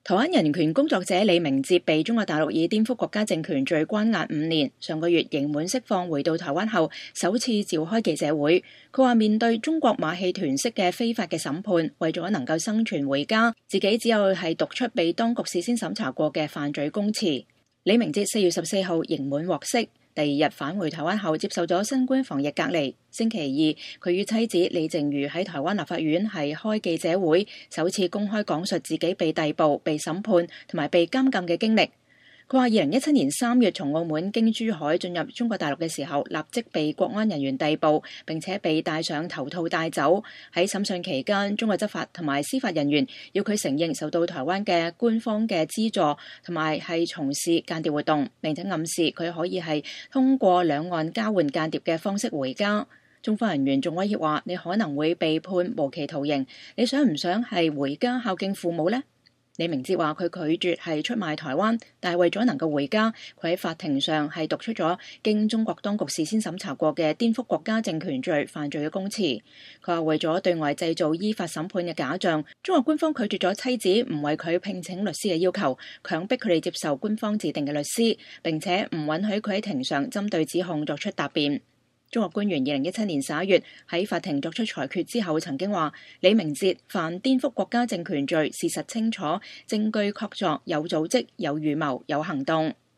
台灣人權工作者李明哲被中國大陸以顛覆國家政權罪關押5年，上個月刑滿釋放回到台灣後，首次召開記者會。佢話面對中國馬戲團式嘅非法嘅審判，為咗能夠生存回家，自己只有係讀出被當局事先審查過嘅犯罪供詞。李明哲4月14號刑滿獲釋，第二日返回台灣後接受咗新冠防疫隔離。星期二，佢與妻子李靜瑜喺台灣立法院係開記者會，首次公開講述自己被逮捕、被審判同埋被監禁嘅經歷。佢話2017年3月從澳門經珠海進入中國大陸嘅時候，立即被國安人員逮捕，並且被戴上頭套帶走。喺審訊期間，中國執法同埋司法人員要佢承認受到台灣嘅官方嘅資助，同埋係從事間諜活動，並且暗示佢可以係通過兩岸交換間諜嘅方式回家。中方人員仲威脅話：你可能會被判無期徒刑，你想唔想係回家孝敬父母呢？李明哲話佢拒絕係出賣台灣，但係為咗能夠回家，佢喺法庭上係讀出咗經中國當局事先審查過嘅顛覆國家政權罪犯罪嘅供詞。佢話為咗對外製造依法審判嘅假象，中國官方拒絕咗妻子唔為佢聘請律師嘅要求，強迫佢哋接受官方指定嘅律師，並且唔允許佢喺庭上針對指控作出答辯。中國官員2017年11月喺法庭作出裁決之後，曾經話李明哲犯顛覆國家政權罪，事實清楚，證據確鑿，有組織、有預謀、有行動。